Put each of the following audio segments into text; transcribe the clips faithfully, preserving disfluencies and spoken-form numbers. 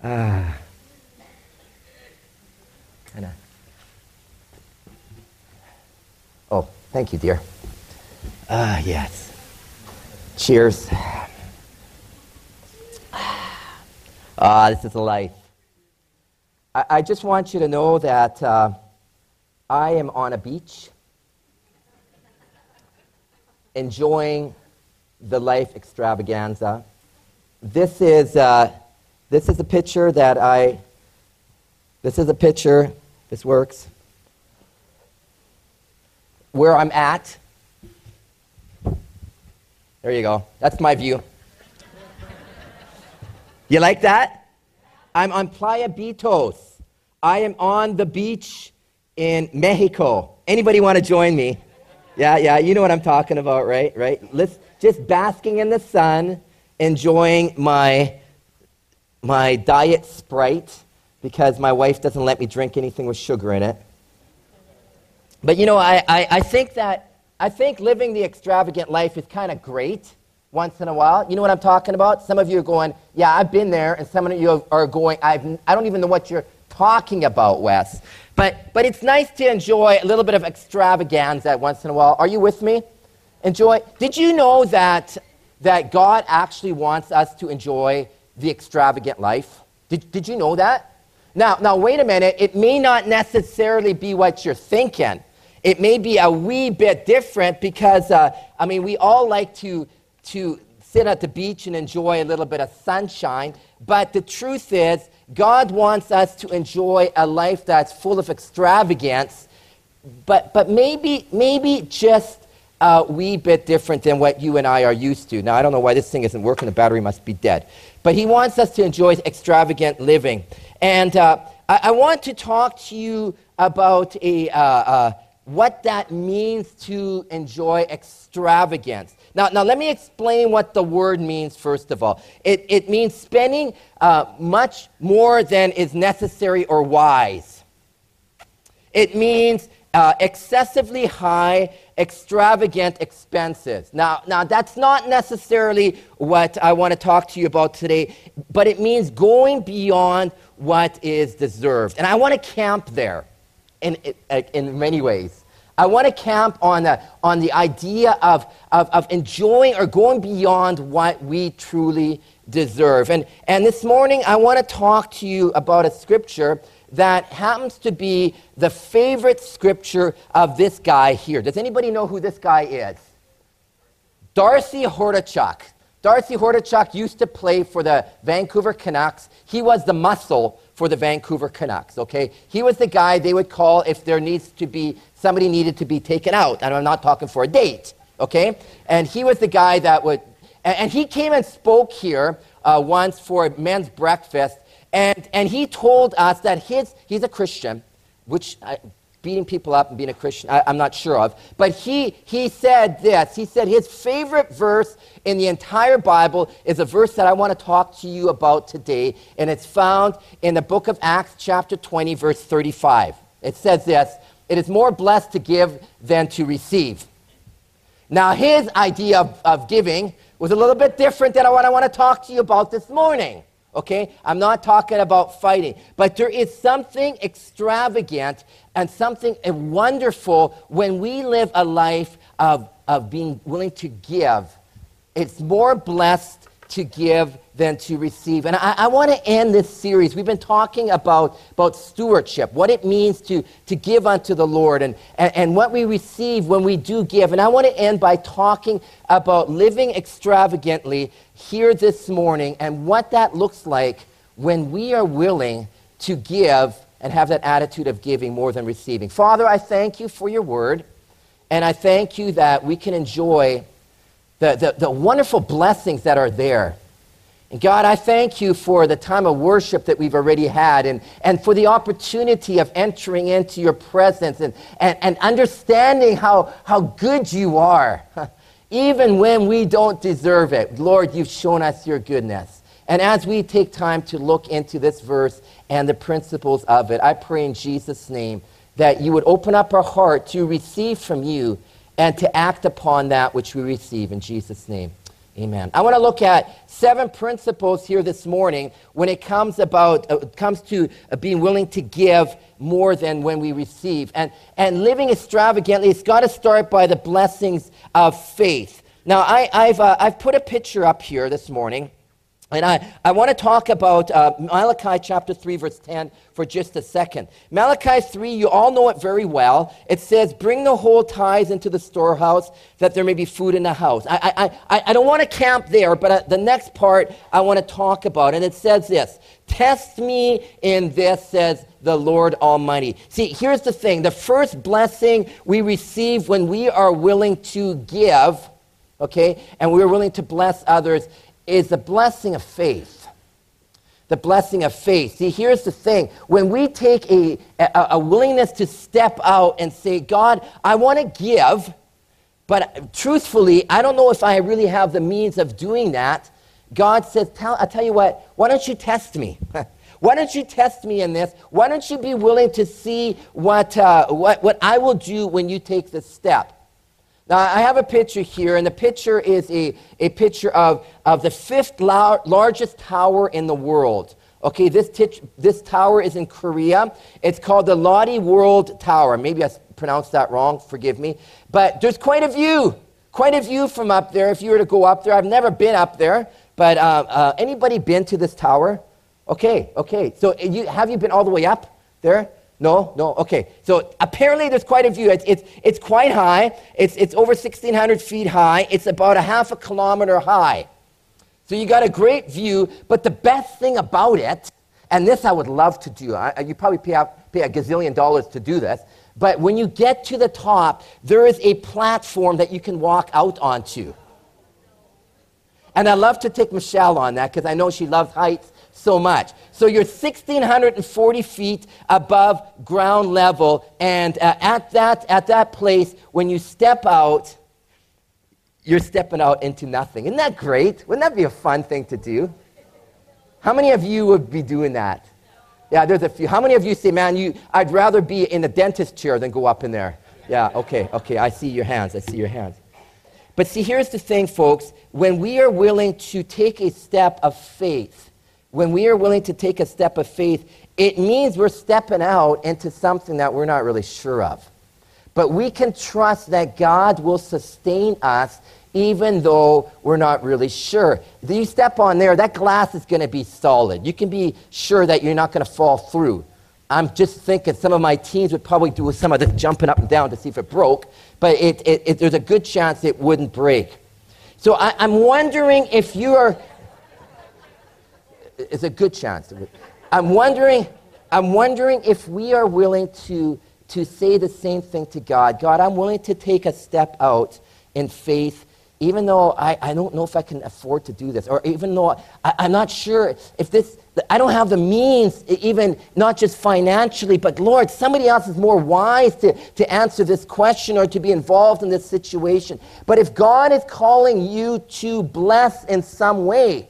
Ah. Anna. Oh, thank you, dear. Ah, yes. Cheers. Ah, this is a life. I, I just want you to know that uh, I am on a beach enjoying the life extravaganza. This is uh, this is a picture that I. This is a picture. This works. Where I'm at. There you go. That's my view. You like that? I'm on Playa Bitos. I am on the beach in Mexico. Anybody want to join me? Yeah, yeah, you know what I'm talking about, right? Right? Let's just basking in the sun, enjoying my my diet Sprite because my wife doesn't let me drink anything with sugar in it. But you know, I, I, I think that I think living the extravagant life is kind of great once in a while. You know what I'm talking about? Some of you are going, yeah, I've been there, and some of you are going, I've, I don't even know what you're talking about, Wes. But but it's nice to enjoy a little bit of extravaganza once in a while. Are you with me? Enjoy. Did you know that that God actually wants us to enjoy the extravagant life? Did did you know that? Now now wait a minute. It may not necessarily be what you're thinking. It may be a wee bit different because uh, I mean we all like to to sit at the beach and enjoy a little bit of sunshine. But the truth is, God wants us to enjoy a life that's full of extravagance, but but maybe maybe just a wee bit different than what you and I are used to. Now, I don't know why this thing isn't working. The battery must be dead. But he wants us to enjoy extravagant living. And uh, I, I want to talk to you about a uh, uh, what that means to enjoy extravagance. Now, now, let me explain what the word means, first of all. It, it means spending uh, much more than is necessary or wise. It means uh, excessively high, extravagant expenses. Now, now, that's not necessarily what I want to talk to you about today, but it means going beyond what is deserved. And I want to camp there in, in, in many ways. I want to camp on the, on the idea of, of, of enjoying or going beyond what we truly deserve. And, and this morning, I want to talk to you about a scripture that happens to be the favorite scripture of this guy here. Does anybody know who this guy is? Darcy Hordichuk. Darcy Hordichuk used to play for the Vancouver Canucks. He was the muscle for the Vancouver Canucks, okay? He was the guy they would call if there needs to be, somebody needed to be taken out. And I'm not talking for a date, okay? And he was the guy that would, and, and he came and spoke here uh, once for men's breakfast, and, and he told us that his, he's a Christian, which I, beating people up and being a Christian, I, I'm not sure of. But he he said this. He said his favorite verse in the entire Bible is a verse that I want to talk to you about today, and it's found in the book of Acts, chapter twenty, verse thirty-five. It says this: "It is more blessed to give than to receive." Now, his idea of, of giving was a little bit different than what I want to talk to you about this morning. Okay, I'm not talking about fighting, but there is something extravagant and something wonderful when we live a life of, of being willing to give. It's more blessed to give than to receive. And I, I want to end this series. We've been talking about, about stewardship, what it means to, to give unto the Lord, and, and, and what we receive when we do give. And I want to end by talking about living extravagantly here this morning and what that looks like when we are willing to give and have that attitude of giving more than receiving. Father, I thank you for your word, and I thank you that we can enjoy the, the, the wonderful blessings that are there. And God, I thank you for the time of worship that we've already had, and, and for the opportunity of entering into your presence and, and, and understanding how, how good you are. Even when we don't deserve it, Lord, you've shown us your goodness. And as we take time to look into this verse and the principles of it, I pray in Jesus' name that you would open up our heart to receive from you and to act upon that which we receive in Jesus' name. Amen. I want to look at seven principles here this morning when it comes about uh, comes to uh, being willing to give more than when we receive. And, and living extravagantly, it's got to start by the blessings of faith. Now, I, I've, uh, I've put a picture up here this morning. And I, I want to talk about uh, Malachi chapter three, verse ten for just a second. Malachi three, you all know it very well. It says, bring the whole tithes into the storehouse, that there may be food in the house. I, I, I, I don't want to camp there, but uh, the next part I want to talk about. And it says this, test me in this, says the Lord Almighty. See, here's the thing. The first blessing we receive when we are willing to give, okay, and we're willing to bless others, is the blessing of faith. The blessing of faith. See, here's the thing. When we take a, a, a willingness to step out and say, God, I want to give, but truthfully, I don't know if I really have the means of doing that. God says, tell, I'll tell you what, why don't you test me? Why don't you test me in this? Why don't you be willing to see what, uh, what, what I will do when you take this step? Now, I have a picture here, and the picture is a, a picture of, of the fifth lar- largest tower in the world. Okay, this, t- this tower is in Korea. It's called the Lotte World Tower. Maybe I pronounced that wrong, forgive me. But there's quite a view, quite a view from up there if you were to go up there. I've never been up there, but uh, uh, anybody been to this tower? Okay, okay. So you, have you been all the way up there? No, no, okay. So apparently there's quite a view. It's, it's, it's quite high. It's, it's over sixteen hundred feet high. It's about a half a kilometer high. So you got a great view, but the best thing about it, and this I would love to do, I, you probably pay, out, pay a gazillion dollars to do this, but when you get to the top, there is a platform that you can walk out onto. And I love to take Michelle on that because I know she loves heights so much. So you're one thousand six hundred forty feet above ground level, and uh, at that at that place, when you step out, you're stepping out into nothing. Isn't that great? Wouldn't that be a fun thing to do? How many of you would be doing that? Yeah, there's a few. How many of you say, man, you, I'd rather be in the dentist chair than go up in there? Yeah, okay, okay, I see your hands, I see your hands. But see, here's the thing, folks. When we are willing to take a step of faith, when we are willing to take a step of faith, it means we're stepping out into something that we're not really sure of. But we can trust that God will sustain us even though we're not really sure. If you step on there, that glass is going to be solid. You can be sure that you're not going to fall through. I'm just thinking some of my teens would probably do some of this jumping up and down to see if it broke, but it, it, it, there's a good chance it wouldn't break. So I, I'm wondering if you are... It's a good chance. I'm wondering, I'm wondering if we are willing to, to say the same thing to God. God, I'm willing to take a step out in faith, even though I, I don't know if I can afford to do this, or even though I, I'm not sure if this, I don't have the means, even not just financially, but Lord, somebody else is more wise to, to answer this question or to be involved in this situation. But if God is calling you to bless in some way,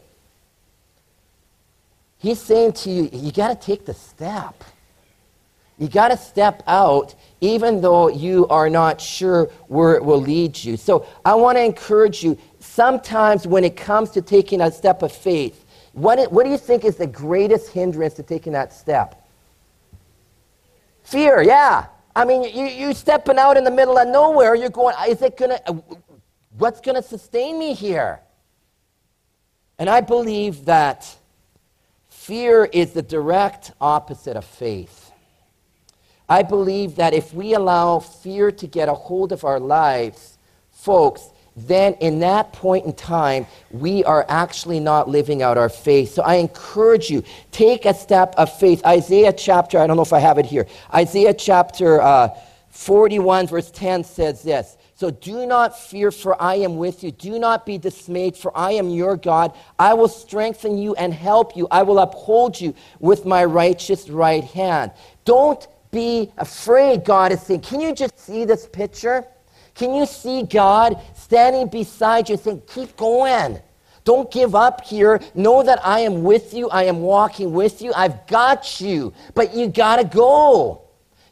He's saying to you, you got to take the step. You got to step out even though you are not sure where it will lead you. So I want to encourage you, sometimes when it comes to taking a step of faith, what, what do you think is the greatest hindrance to taking that step? Fear, yeah. I mean, you, you're stepping out in the middle of nowhere. You're going, is it going to, what's going to sustain me here? And I believe that fear is the direct opposite of faith. I believe that if we allow fear to get a hold of our lives, folks, then in that point in time, we are actually not living out our faith. So I encourage you, take a step of faith. Isaiah chapter, I don't know if I have it here. Isaiah chapter uh, forty-one, verse ten says this. So do not fear, for I am with you. Do not be dismayed, for I am your God. I will strengthen you and help you. I will uphold you with my righteous right hand. Don't be afraid, God is saying. Can you just see this picture? Can you see God standing beside you saying, keep going. Don't give up here. Know that I am with you. I am walking with you. I've got you. But you got to go.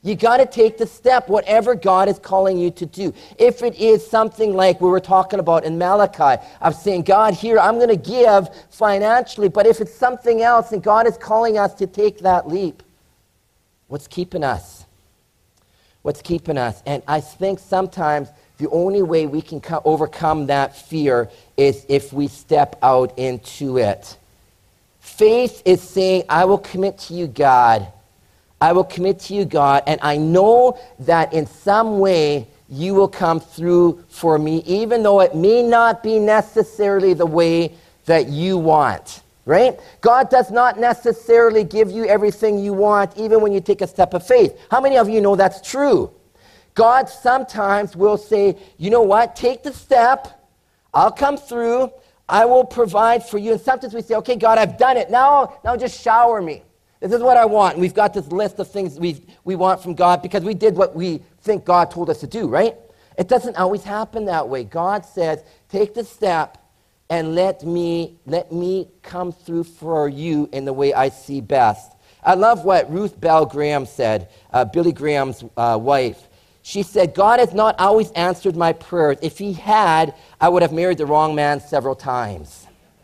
You got to take the step, whatever God is calling you to do. If it is something like we were talking about in Malachi, of saying, God, here, I'm going to give financially, but if it's something else and God is calling us to take that leap, what's keeping us? What's keeping us? And I think sometimes the only way we can co- overcome that fear is if we step out into it. Faith is saying, I will commit to you, God. I will commit to you, God, and I know that in some way you will come through for me, even though it may not be necessarily the way that you want, right? God does not necessarily give you everything you want, even when you take a step of faith. How many of you know that's true? God sometimes will say, you know what, take the step, I'll come through, I will provide for you. And sometimes we say, okay, God, I've done it, now, now just shower me. This is what I want. And we've got this list of things we we want from God because we did what we think God told us to do, right? It doesn't always happen that way. God says, take the step and let me let me come through for you in the way I see best. I love what Ruth Bell Graham said, uh, Billy Graham's uh, wife. She said, God has not always answered my prayers. If he had, I would have married the wrong man several times.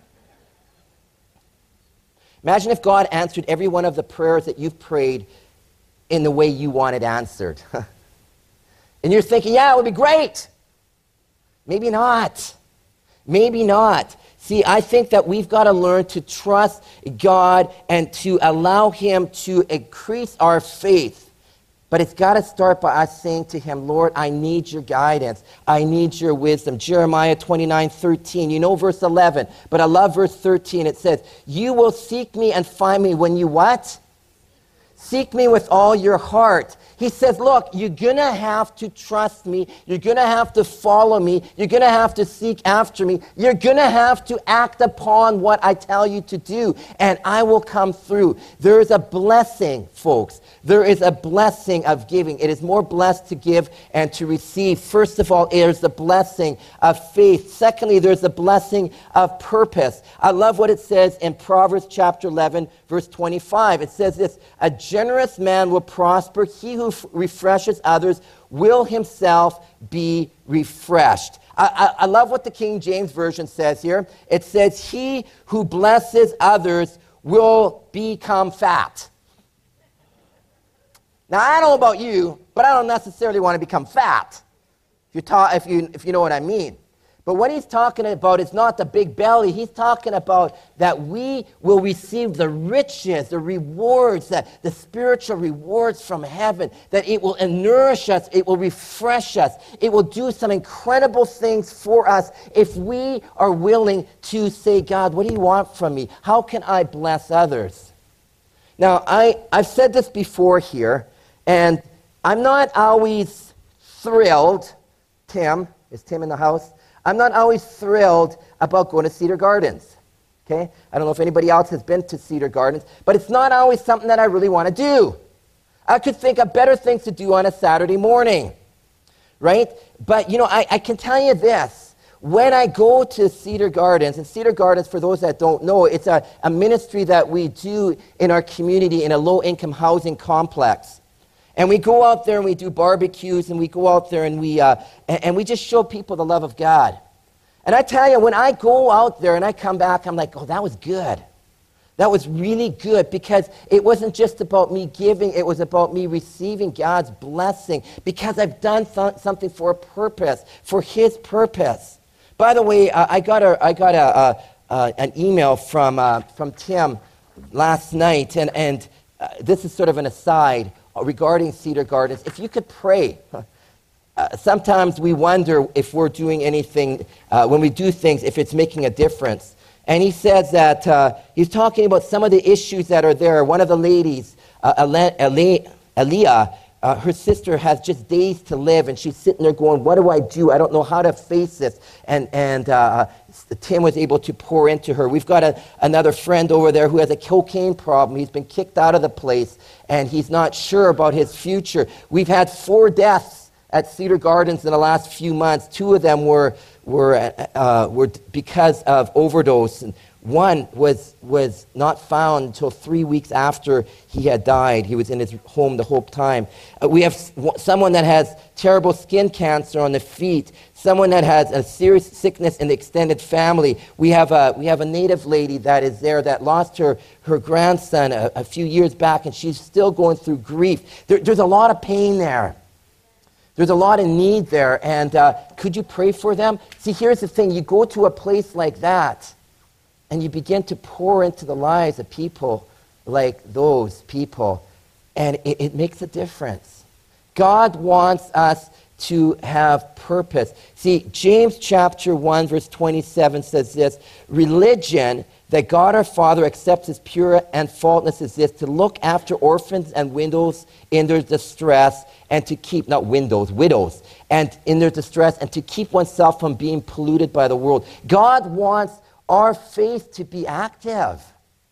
Imagine if God answered every one of the prayers that you've prayed in the way you want it answered. And you're thinking, yeah, it would be great. Maybe not. Maybe not. See, I think that we've got to learn to trust God and to allow him to increase our faith. But it's got to start by us saying to him, Lord, I need your guidance. I need your wisdom. Jeremiah twenty-nine thirteen, you know verse eleven, but I love verse thirteen. It says, you will seek me and find me when you what? Seek me with all your heart. He says, look, you're going to have to trust me. You're going to have to follow me. You're going to have to seek after me. You're going to have to act upon what I tell you to do, and I will come through. There is a blessing, folks. There is a blessing of giving. It is more blessed to give and to receive. First of all, there's the blessing of faith. Secondly, there's the blessing of purpose. I love what it says in Proverbs chapter eleven, verse twenty-five. It says this, a generous man will prosper. He who f- refreshes others will himself be refreshed. I, I, I love what the King James Version says here. It says, he who blesses others will become fat. Now, I don't know about you, but I don't necessarily want to become fat, if you, ta- if you, if you know what I mean. But what he's talking about is not the big belly. He's talking about that we will receive the riches, the rewards, the, the spiritual rewards from heaven, that it will nourish us, it will refresh us, it will do some incredible things for us if we are willing to say, God, what do you want from me? How can I bless others? Now, I, I've said this before here, and I'm not always thrilled. Tim, is Tim in the house? I'm not always thrilled about going to Cedar Gardens, okay? I don't know if anybody else has been to Cedar Gardens, but it's not always something that I really want to do. I could think of better things to do on a Saturday morning, right? But, you know, I, I can tell you this. When I go to Cedar Gardens, and Cedar Gardens, for those that don't know, it's a, a ministry that we do in our community in a low-income housing complex. And we go out there and we do barbecues, and we go out there and we uh, and, and we just show people the love of God. And I tell you, when I go out there and I come back, I'm like, oh, that was good. That was really good, because it wasn't just about me giving, it was about me receiving God's blessing, because I've done th- something for a purpose, for his purpose. By the way, uh, I got a I got a, a, a an email from uh, from Tim last night, and and uh, this is sort of an aside regarding Cedar Gardens. If you could pray. Uh, sometimes we wonder if we're doing anything, uh, when we do things, if it's making a difference. And he says that, uh, he's talking about some of the issues that are there. One of the ladies, uh, Aliyah, uh, her sister has just days to live, and she's sitting there going, what do I do? I don't know how to face this. And, and uh, Tim was able to pour into her. We've got a, another friend over there who has a cocaine problem. He's been kicked out of the place, and he's not sure about his future. We've had four deaths at Cedar Gardens in the last few months. Two of them were were, uh, were because of overdose. And one was, was not found until three weeks after he had died. He was in his home the whole time. Uh, we have s- someone that has terrible skin cancer on the feet, someone that has a serious sickness in the extended family. We have a, we have a native lady that is there that lost her, her grandson a, a few years back, and she's still going through grief. There, there's a lot of pain there. There's a lot of need there, and uh, could you pray for them? See, here's the thing. You go to a place like that, and you begin to pour into the lives of people like those people, and it, it makes a difference. God wants us to have purpose. See, James chapter one, verse twenty-seven says this, religion that God our Father accepts as pure and faultless is this, to look after orphans and widows in their distress, and to keep, not windows, widows, and in their distress, and to keep oneself from being polluted by the world. God wants our faith to be active.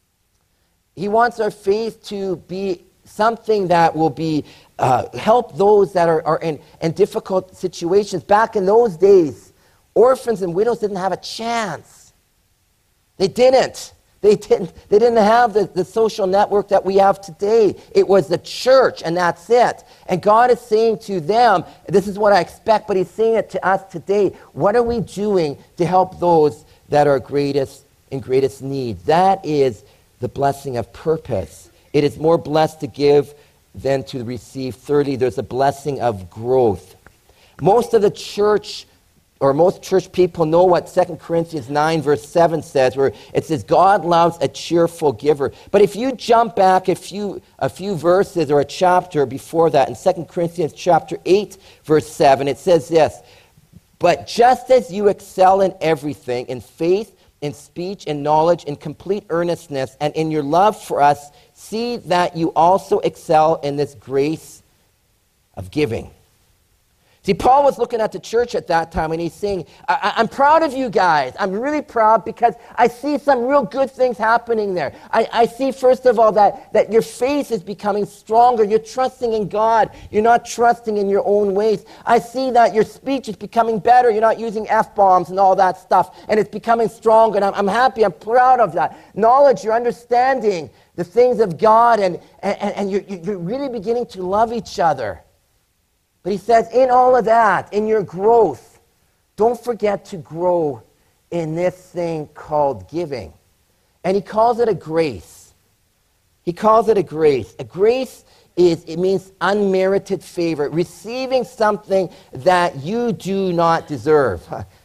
He wants our faith to be something that will be uh, help those that are, are in, in difficult situations. Back in those days, orphans and widows didn't have a chance. They didn't. They didn't, they didn't have the, the social network that we have today. It was the church, and that's it. And God is saying to them, this is what I expect, but he's saying it to us today. What are we doing to help those that are greatest in greatest need? That is the blessing of purpose. It is more blessed to give than to receive. Thirdly, there's a blessing of growth. Most of the church or most church people know what Second Corinthians nine verse seven says, where it says, God loves a cheerful giver. But if you jump back a few, a few verses or a chapter before that, in Second Corinthians chapter eight verse seven, it says this, but just as you excel in everything, in faith, in speech, in knowledge, in complete earnestness, and in your love for us, see that you also excel in this grace of giving. See, Paul was looking at the church at that time, and he's saying, I- I'm proud of you guys. I'm really proud because I see some real good things happening there. I, I see, first of all, that, that your faith is becoming stronger. You're trusting in God. You're not trusting in your own ways. I see that your speech is becoming better. You're not using F-bombs and all that stuff, and it's becoming stronger, and I'm, I'm happy. I'm proud of that. Knowledge, you're understanding the things of God, and, and, and you're, you're really beginning to love each other. But he says, in all of that, in your growth, don't forget to grow in this thing called giving. And he calls it a grace. He calls it a grace. A grace is, it means unmerited favor, receiving something that you do not deserve.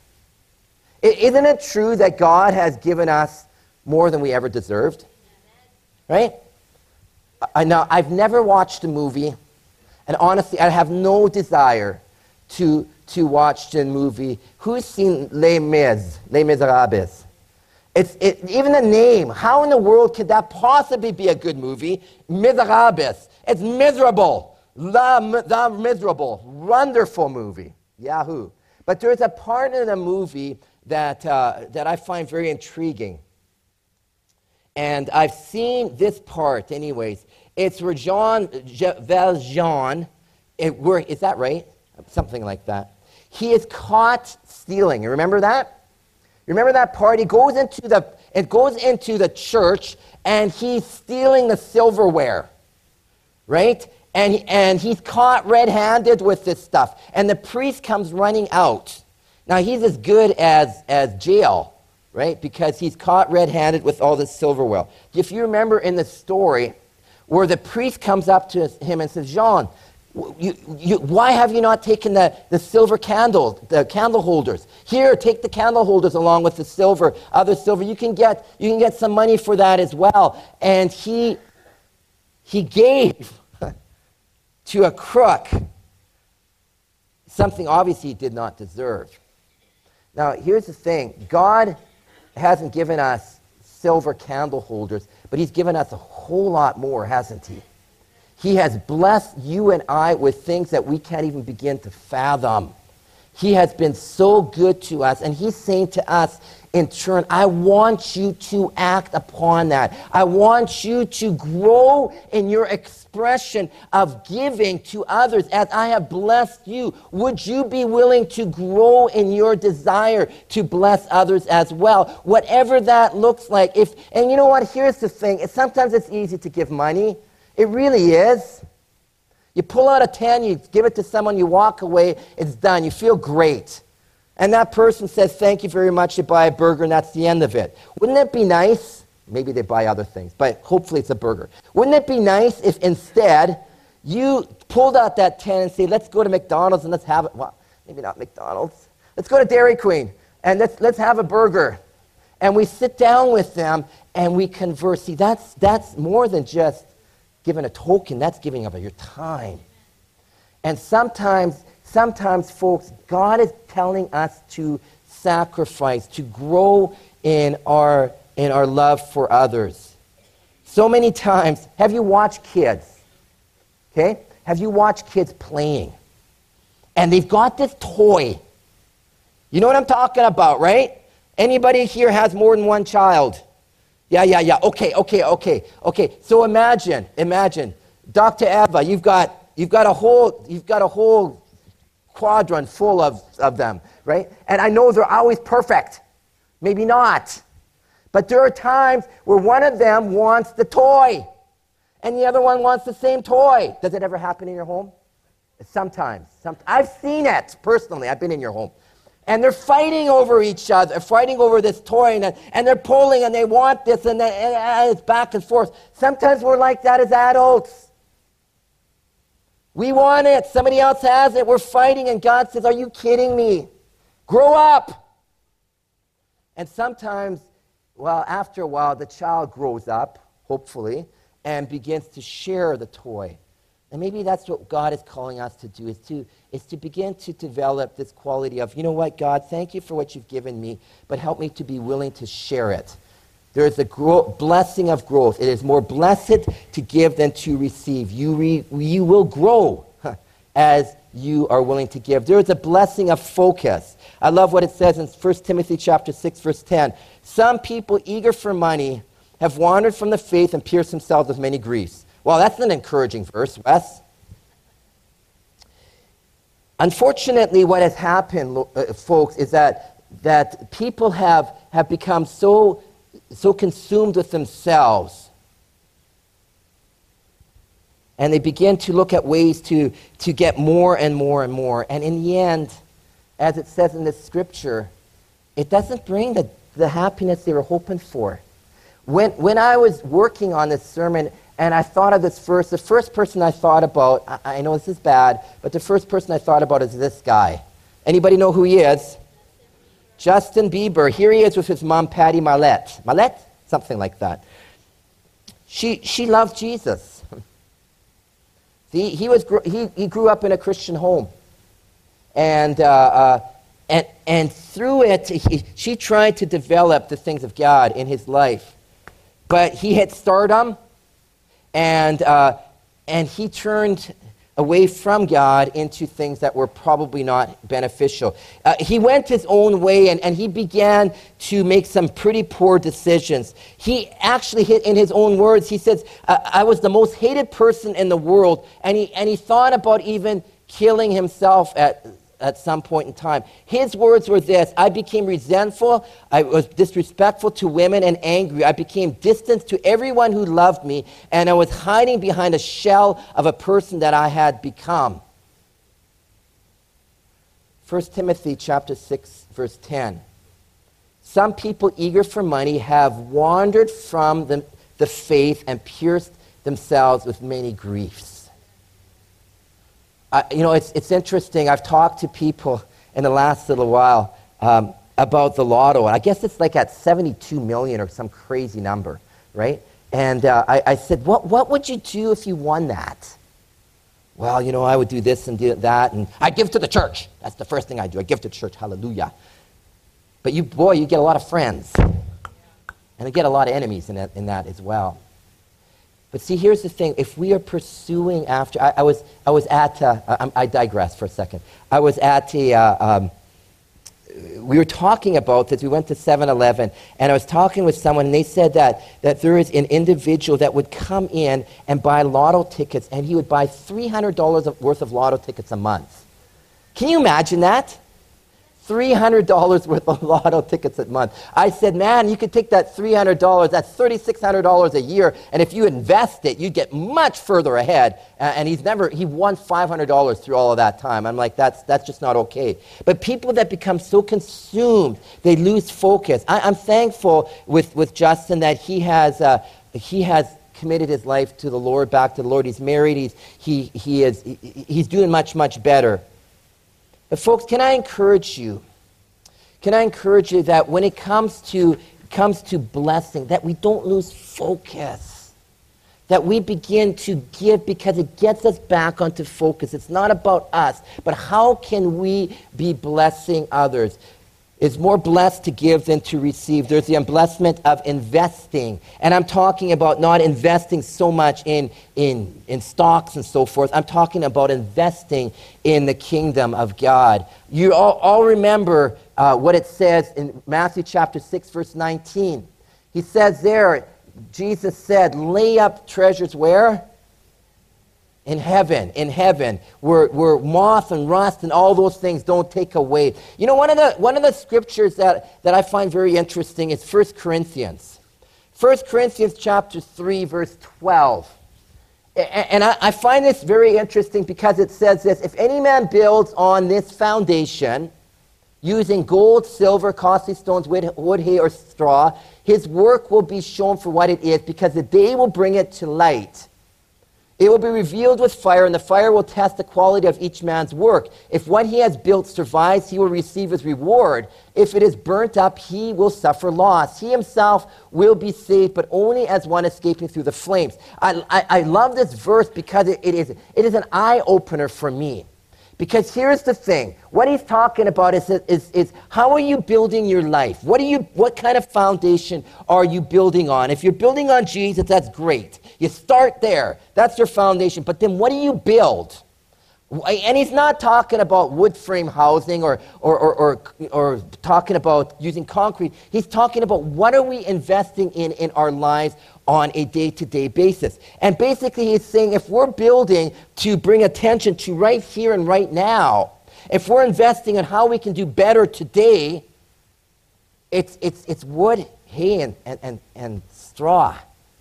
Isn't it true that God has given us more than we ever deserved? Right? I know, I've never watched a movie. And honestly, I have no desire to, to watch the movie. Who's seen Les Mis, Les Miserables? It's, it, even the name, how in the world could that possibly be a good movie? Miserables. It's miserable. La, la miserable. Wonderful movie. Yahoo. But there's a part in the movie that, uh, that I find very intriguing. And I've seen this part anyways. It's where Jean Valjean, it, where, is that right? Something like that. He is caught stealing. You remember that? You remember that part? He goes into the, it goes into the church, and he's stealing the silverware, right? And, and he's caught red-handed with this stuff. And the priest comes running out. Now, he's as good as, as jail, right? Because he's caught red-handed with all this silverware. If you remember in the story, where the priest comes up to him and says, Jean, you, you, why have you not taken the, the silver candle, the candle holders? Here, take the candle holders along with the silver, other silver. You can get, you can get some money for that as well. And he, he gave to a crook something obviously he did not deserve. Now, here's the thing. God hasn't given us silver candle holders, but he's given us a whole lot more, hasn't he? He has blessed you and I with things that we can't even begin to fathom. He has been so good to us, and he's saying to us, in turn, I want you to act upon that. I want you to grow in your expression of giving to others as I have blessed you. Would you be willing to grow in your desire to bless others as well? Whatever that looks like. If and you know what? Here's the thing. It's, sometimes it's easy to give money. It really is. You pull out a ten, you give it to someone, you walk away, it's done. You feel great. And that person says, thank you very much, you buy a burger, and that's the end of it. Wouldn't it be nice? Maybe they buy other things, but hopefully it's a burger. Wouldn't it be nice if instead you pulled out that ten and say, let's go to McDonald's and let's have it. Well, maybe not McDonald's. Let's go to Dairy Queen and let's, let's have a burger. And we sit down with them and we converse. See, that's, that's more than just giving a token. That's giving of your time. And sometimes... Sometimes, folks, God is telling us to sacrifice, to grow in our, in our love for others. So many times, have you watched kids? Okay? Have you watched kids playing? And they've got this toy. You know what I'm talking about, right? Anybody here has more than one child? Yeah, yeah, yeah. Okay, okay, okay, okay. So imagine, imagine, Doctor Eva, you've got, you've got a whole, you've got a whole quadrant full of, of them, right? And I know they're always perfect. Maybe not. But there are times where one of them wants the toy and the other one wants the same toy. Does it ever happen in your home? Sometimes. Sometimes. I've seen it personally. I've been in your home. And they're fighting over each other, fighting over this toy, and, and they're pulling and they want this, and, they, and it's back and forth. Sometimes we're like that as adults. We want it. Somebody else has it. We're fighting, and God says, are you kidding me? Grow up. And sometimes, well, after a while, the child grows up, hopefully, and begins to share the toy. And maybe that's what God is calling us to do, is to, is to begin to develop this quality of, you know what, God, thank you for what you've given me, but help me to be willing to share it. There is a grow- blessing of growth. It is more blessed to give than to receive. You, re- you will grow as you are willing to give. There is a blessing of focus. I love what it says in First Timothy chapter six, verse ten. Some people eager for money have wandered from the faith and pierced themselves with many griefs. Well, that's an encouraging verse, Wes. Unfortunately, what has happened, uh, folks, is that, that people have, have become so... so consumed with themselves. And they begin to look at ways to, to get more and more and more. And in the end, as it says in this scripture, it doesn't bring the, the happiness they were hoping for. When, when I was working on this sermon and I thought of this verse, the first person I thought about, I, I know this is bad, but the first person I thought about is this guy. Anybody know who he is? Justin Bieber. Here he is with his mom, Patty Marlette. Marlette? Something like that. She, she loved Jesus. See, he, was, he, he grew up in a Christian home. And, uh, uh, and, and through it, he, she tried to develop the things of God in his life. But he hit stardom, and, uh, and he turned away from God into things that were probably not beneficial. Uh, he went his own way, and, and he began to make some pretty poor decisions. He actually, hit, in his own words, he says, uh, I was the most hated person in the world, and he, and he thought about even killing himself at at some point in time. His words were this: I became resentful, I was disrespectful to women and angry. I became distant to everyone who loved me, and I was hiding behind a shell of a person that I had become. First Timothy chapter six, verse ten. Some people eager for money have wandered from the, the faith and pierced themselves with many griefs. Uh, you know, it's, it's interesting. I've talked to people in the last little while um, about the lotto. And I guess it's like at seventy-two million or some crazy number, right? And uh, I, I said, what, what would you do if you won that? Well, you know, I would do this and do that. And I give to the church. That's the first thing I do. I give to the church. Hallelujah. But you, boy, you get a lot of friends. And you get a lot of enemies in that, in that as well. But see, here's the thing. If we are pursuing after... I, I was I was at... Uh, I, I digress for a second. I was at a, uh, um, we were talking about this. We went to seven eleven, and I was talking with someone, and they said that, that there is an individual that would come in and buy lotto tickets, and he would buy three hundred dollars worth of lotto tickets a month. Can you imagine that? three hundred dollars worth of lotto tickets a month. I said, man, you could take that three hundred dollars, that's three thousand six hundred dollars a year, and if you invest it, you'd get much further ahead. Uh, and he's never, he won five hundred dollars through all of that time. I'm like, that's that's just not okay. But people that become so consumed, they lose focus. I, I'm thankful with, with Justin that he has, uh, he has committed his life to the Lord, back to the Lord. He's married, he's, he, he is, he, he's doing much, much better. But folks, can I encourage you? Can I encourage you that when it comes to comes to blessing, that we don't lose focus, that we begin to give because it gets us back onto focus. It's not about us, but how can we be blessing others? It's more blessed to give than to receive. There's the blessment of investing. And I'm talking about not investing so much in, in, in stocks and so forth. I'm talking about investing in the kingdom of God. You all, all remember uh, what it says in Matthew chapter six, verse nineteen. He says there, Jesus said, lay up treasures where? In heaven, in heaven, where, where moth and rust and all those things don't take away. You know, one of the one of the scriptures that, that I find very interesting is First Corinthians. First Corinthians chapter three, verse twelve. And, and I, I find this very interesting because it says this, if any man builds on this foundation, using gold, silver, costly stones, wood, wood, hay, or straw, his work will be shown for what it is, because the day will bring it to light. It will be revealed with fire, and the fire will test the quality of each man's work. If what he has built survives, he will receive his reward. If it is burnt up, he will suffer loss. He himself will be saved, but only as one escaping through the flames. I, I, I love this verse because it, it, is, it is an eye-opener for me. Because here's the thing. What he's talking about is, is, is how are you building your life? What, are you, what kind of foundation are you building on? If you're building on Jesus, that's great. You start there. That's your foundation. But then what do you build? And he's not talking about wood frame housing or, or, or, or, or talking about using concrete. He's talking about what are we investing in in our lives on a day-to-day basis. And basically he's saying if we're building to bring attention to right here and right now, if we're investing in how we can do better today, it's, it's, it's wood, hay, and, and, and, and straw.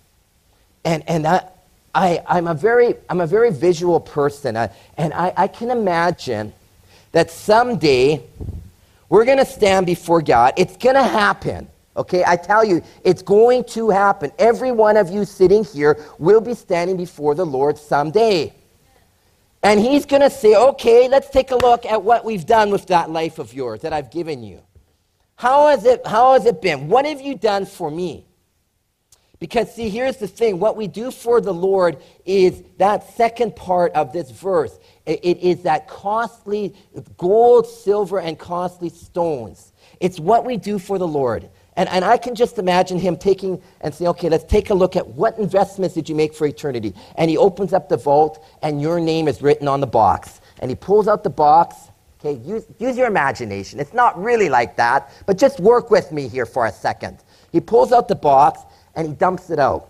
And, and that, I, I'm, a very, I'm a very visual person, uh, and I, I can imagine that someday we're going to stand before God. It's going to happen, okay? I tell you, it's going to happen. Every one of you sitting here will be standing before the Lord someday. And he's going to say, okay, let's take a look at what we've done with that life of yours that I've given you. How has it, how has it been? What have you done for me? Because, see, here's the thing. What we do for the Lord is that second part of this verse. It, it is that costly gold, silver, and costly stones. It's what we do for the Lord. And, and I can just imagine him taking and saying, okay, let's take a look at what investments did you make for eternity. And he opens up the vault, and your name is written on the box. And he pulls out the box. Okay, use, use your imagination. It's not really like that, but just work with me here for a second. He pulls out the box, and he dumps it out.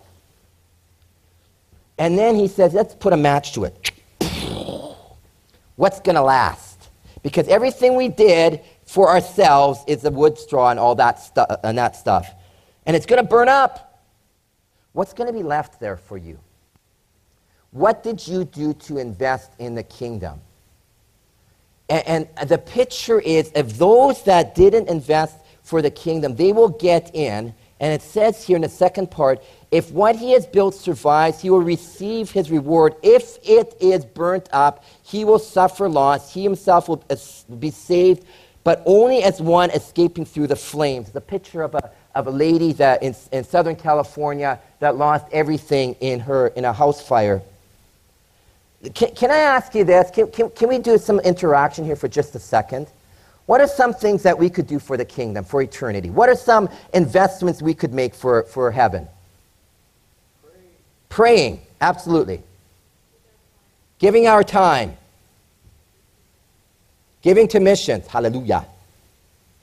And then he says, let's put a match to it. What's going to last? Because everything we did for ourselves is the wood, straw, and all that, stu- and that stuff. And it's going to burn up. What's going to be left there for you? What did you do to invest in the kingdom? And, and the picture is, of those that didn't invest for the kingdom, they will get in. And it says here in the second part, if what he has built survives, he will receive his reward. If it is burnt up, he will suffer loss. He himself will be saved, but only as one escaping through the flames. The picture of a, of a lady that in, in Southern California that lost everything in her in a house fire. Can, can I ask you this? Can, can, can we do some interaction here for just a second? What are some things that we could do for the kingdom, for eternity? What are some investments we could make for, for heaven? Praying. Praying, absolutely. Giving our time. Giving to missions, hallelujah.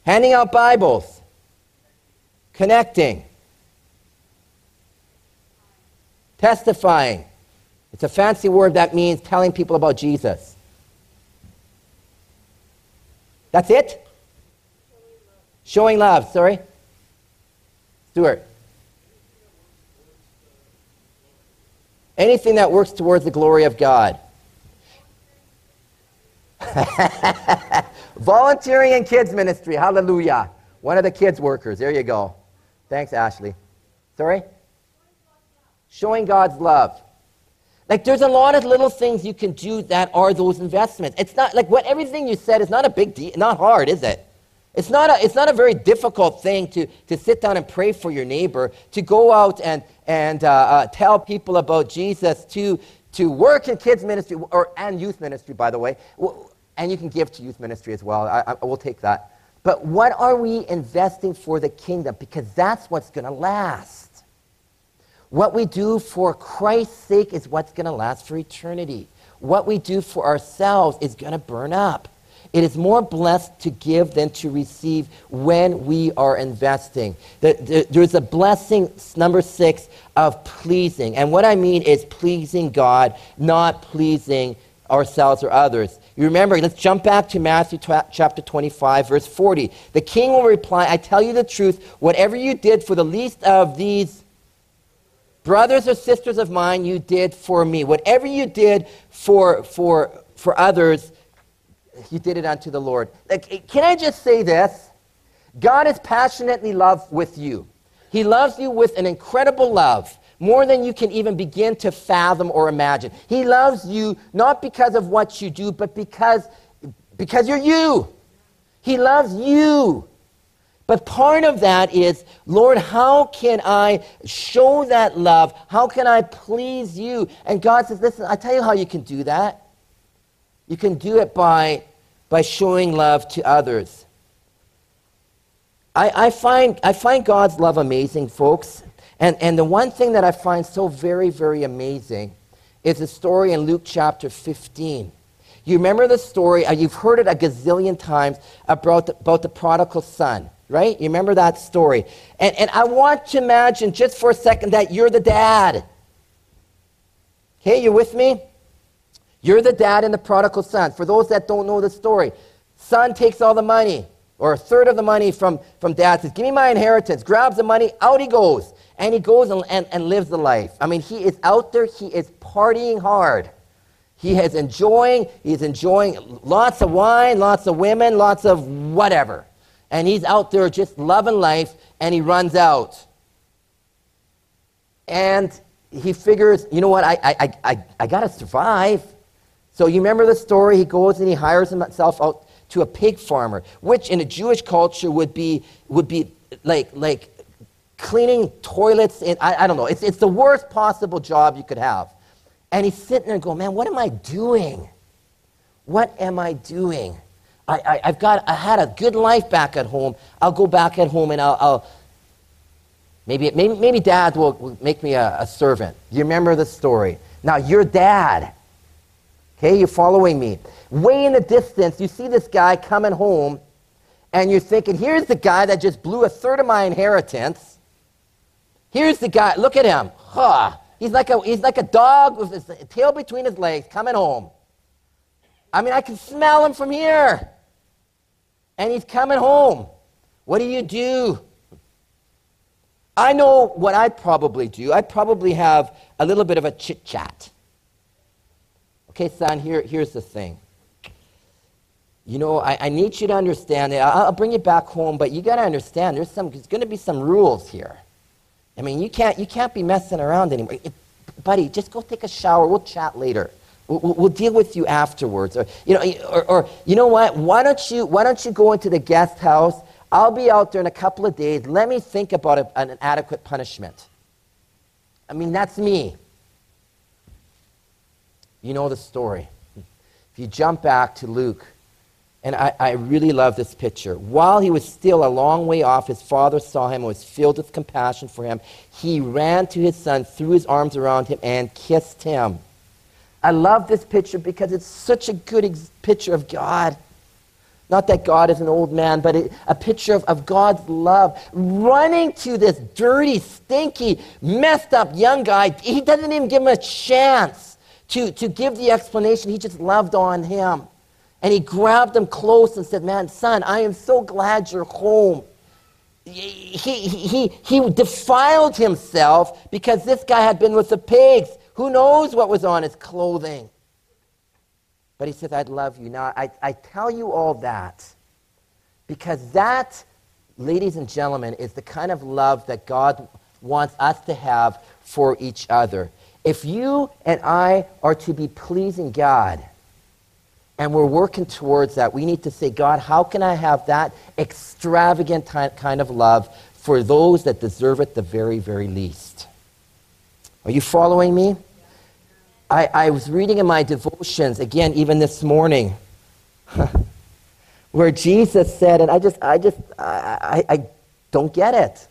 Handing out Bibles. Connecting. Testifying. It's a fancy word that means telling people about Jesus. That's it? Showing love, sorry. Stuart. Anything that works towards the glory of God. Volunteering in kids ministry, hallelujah. One of the kids workers, there you go. Thanks, Ashley. Sorry? Showing God's love. Like, there's a lot of little things you can do that are those investments. It's not, like, what everything you said is not a big deal, not hard, is it? It's not a, it's not a very difficult thing to, to sit down and pray for your neighbor, to go out and, and uh, uh, tell people about Jesus, to, to work in kids ministry, or, and youth ministry, by the way. And you can give to youth ministry as well. I, I will take that. But what are we investing for the kingdom? Because that's what's going to last. What we do for Christ's sake is what's going to last for eternity. What we do for ourselves is going to burn up. It is more blessed to give than to receive when we are investing. There's a blessing, number six, of pleasing. And what I mean is pleasing God, not pleasing ourselves or others. You remember, let's jump back to Matthew chapter twenty-five, verse forty. The king will reply, I tell you the truth, whatever you did for the least of these brothers or sisters of mine, you did for me. Whatever you did for, for, for others, you did it unto the Lord. Like, can I just say this? God is passionately in love with you. He loves you with an incredible love, more than you can even begin to fathom or imagine. He loves you not because of what you do, but because, because you're you. He loves you. But part of that is, Lord, how can I show that love? How can I please you? And God says, listen, I tell you how you can do that. You can do it by, by showing love to others. I, I, find, I find God's love amazing, folks. And, and the one thing that I find so very, very amazing is a story in Luke chapter fifteen. You remember the story, uh, you've heard it a gazillion times, about the, about the prodigal son, right? You remember that story. And, and I want to imagine just for a second that you're the dad. Okay, you with me? You're the dad in the prodigal son. For those that don't know the story, son takes all the money, or a third of the money from, from dad, says, give me my inheritance, grabs the money, out he goes. And he goes and, and, and lives the life. I mean, he is out there, he is partying hard. He is enjoying, he's enjoying lots of wine, lots of women, lots of whatever. And he's out there just loving life, and he runs out. And he figures, you know what, I, I, I, I got to survive. So you remember the story, he goes and he hires himself out to a pig farmer, which in a Jewish culture would be, would be like, like, cleaning toilets, in, I, I don't know. It's, it's the worst possible job you could have. And he's sitting there and going, man, what am I doing? What am I doing? I, I, I've got, I had a good life back at home. I'll go back at home and I'll, I'll maybe, maybe, maybe dad will, will make me a, a servant. You remember the story. Now, you're dad. Okay, you're following me. Way in the distance, you see this guy coming home, and you're thinking, here's the guy that just blew a third of my inheritance. Here's the guy, look at him. Huh. He's like a he's like a dog with his tail between his legs coming home. I mean, I can smell him from here. And he's coming home. What do you do? I know what I'd probably do. I'd probably have a little bit of a chit-chat. Okay, son, here, here's the thing. You know, I, I need you to understand that. I'll, I'll bring you back home, but you got to understand there's some there's going to be some rules here. I mean, you can't you can't be messing around anymore. It, buddy, just go take a shower. We'll chat later. We'll, we'll, we'll deal with you afterwards. Or you know, or, or you know what? Why don't you why don't you go into the guest house? I'll be out there in a couple of days. Let me think about a, an, an adequate punishment. I mean, that's me. You know the story. If you jump back to Luke. And I, I really love this picture. While he was still a long way off, his father saw him and was filled with compassion for him. He ran to his son, threw his arms around him, and kissed him. I love this picture because it's such a good ex- picture of God. Not that God is an old man, but it, a picture of, of God's love. Running to this dirty, stinky, messed up young guy. He doesn't even give him a chance to, to give the explanation. He just loved on him. And he grabbed him close and said, man, son, I am so glad you're home. He, he, he, he defiled himself because this guy had been with the pigs. Who knows what was on his clothing? But he says, I'd love you. Now, I, I tell you all that because that, ladies and gentlemen, is the kind of love that God wants us to have for each other. If you and I are to be pleasing God, and we're working towards that, we need to say, God, how can I have that extravagant kind of love for those that deserve it the very, very least? Are you following me? I, I was reading in my devotions, again, even this morning, where Jesus said, and I just, I just, I, I, I don't get it.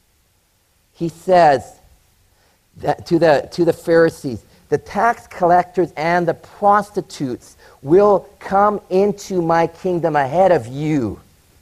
He says that to the, to the Pharisees, the tax collectors and the prostitutes will come into my kingdom ahead of you,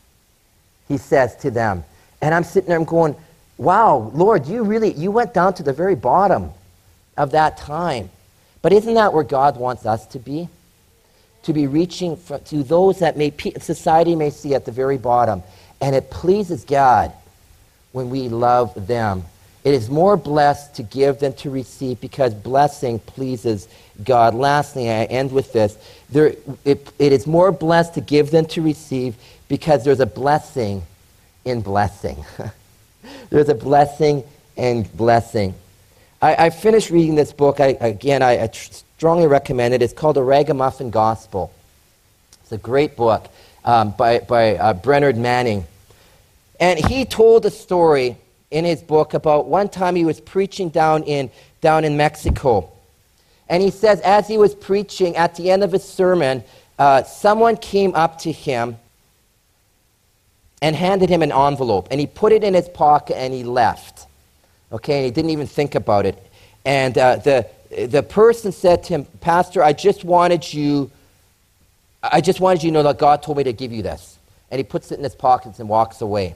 he says to them. And I'm sitting there, I'm going, wow, Lord, you really, you went down to the very bottom of that time. But isn't that where God wants us to be? To be reaching for, to those that may society may see at the very bottom. And it pleases God when we love them. It is more blessed to give than to receive because blessing pleases God. Lastly, I end with this. There, it, it is more blessed to give than to receive because there's a blessing in blessing. There's a blessing in blessing. I, I finished reading this book. I, again, I, I tr- strongly recommend it. It's called The Ragamuffin Gospel. It's a great book um, by, by uh, Bernard Manning. And he told a story in his book about one time he was preaching down in, down in Mexico. And he says as he was preaching, at the end of his sermon, uh, someone came up to him and handed him an envelope. And he put it in his pocket and he left. Okay, and he didn't even think about it. And uh, the the person said to him, Pastor, I just wanted you, I just wanted you to know that God told me to give you this. And he puts it in his pockets and walks away.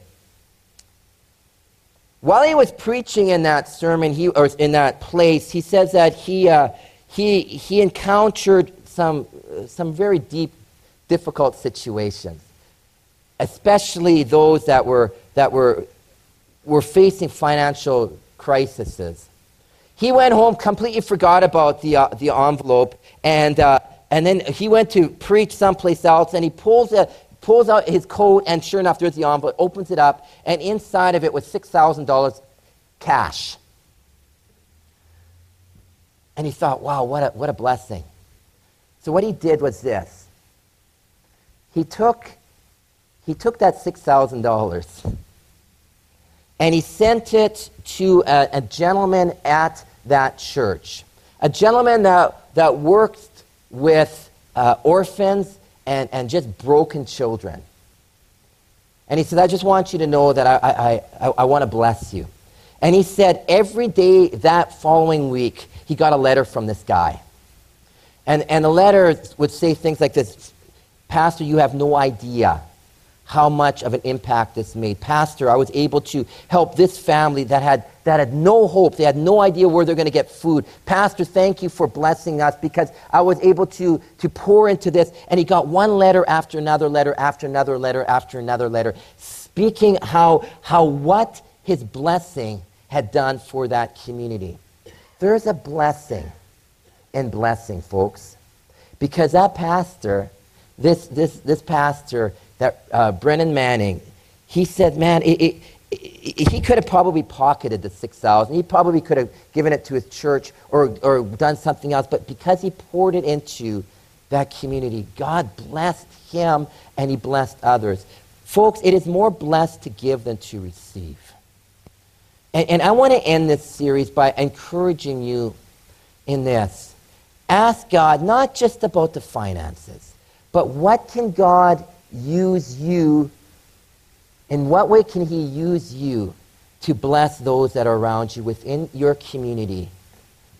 While he was preaching in that sermon, he or in that place, he says that he uh, he he encountered some uh, some very deep, difficult situations, especially those that were that were were facing financial crises. He went home, completely forgot about the uh, the envelope, and uh, and then he went to preach someplace else, and he pulls a, pulls out his coat, and sure enough, there's the envelope, opens it up, and inside of it was six thousand dollars cash. And he thought, wow, what a, what a blessing. So what he did was this. He took, he took that six thousand dollars and he sent it to a, a gentleman at that church. A gentleman that, that worked with uh, orphans and, and just broken children. And he said, I just want you to know that I, I, I, I want to bless you. And he said every day that following week, he got a letter from this guy. And, and the letter would say things like this, Pastor, you have no idea how much of an impact this made. Pastor, I was able to help this family that had that had no hope. They had no idea where they're going to get food. Pastor, thank you for blessing us because I was able to, to pour into this. And he got one letter after another letter after another letter after another letter, speaking how, how what his blessing had done for that community. There's a blessing in blessing, folks, because that pastor, this this this pastor, that uh, Brennan Manning, he said, man, it, it, it, he could have probably pocketed the six thousand. He probably could have given it to his church or or done something else, but because he poured it into that community, God blessed him and he blessed others. Folks, it is more blessed to give than to receive. And, and I want to end this series by encouraging you in this. Ask God not just about the finances, but what can God use you, in what way can he use you to bless those that are around you within your community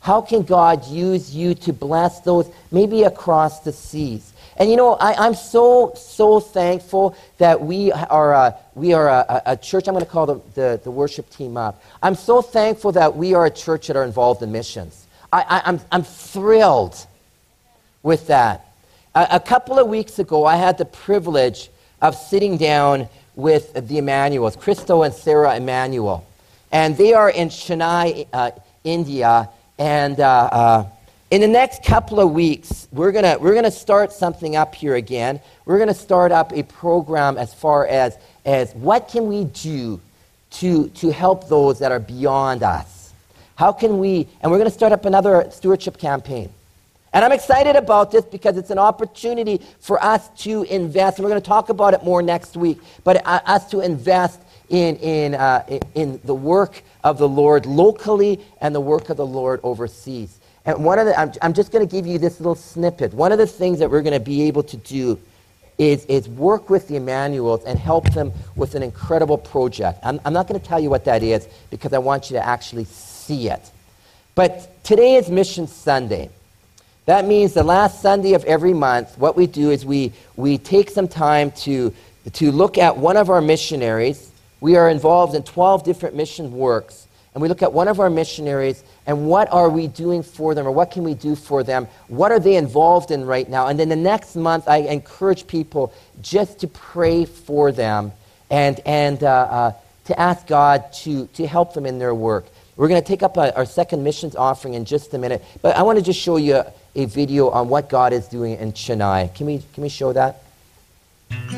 How can God use you to bless those maybe across the seas? And you know, I, I'm so, so thankful that we are a, we are a, a church. I'm going to call the, the, the worship team up. I'm so thankful that we are a church that are involved in missions. I, I, I'm, I'm thrilled with that. A, a couple of weeks ago, I had the privilege of sitting down with the Emmanuels, Christo and Sarah Emmanuel. And they are in Chennai, uh, India. And uh, uh, in the next couple of weeks, we're gonna we're gonna start something up here again. We're gonna start up a program as far as as what can we do to to help those that are beyond us. How can we? And we're gonna start up another stewardship campaign. And I'm excited about this because it's an opportunity for us to invest. And we're going to talk about it more next week. But uh, us to invest in in uh, in the work of the Lord locally and the work of the Lord overseas. And one of the, I'm, I'm just going to give you this little snippet. One of the things that we're going to be able to do is, is work with the Emmanuels and help them with an incredible project. I'm, I'm not going to tell you what that is because I want you to actually see it. But today is Mission Sunday. That means the last Sunday of every month, what we do is we, we take some time to, to look at one of our missionaries. We are involved in twelve different mission works. And we look at one of our missionaries and what are we doing for them or what can we do for them? What are they involved in right now? And then the next month, I encourage people just to pray for them and, and uh, uh, to ask God to, to help them in their work. We're going to take up a, our second missions offering in just a minute. But I want to just show you a, a video on what God is doing in Chennai. Can we, can we show that?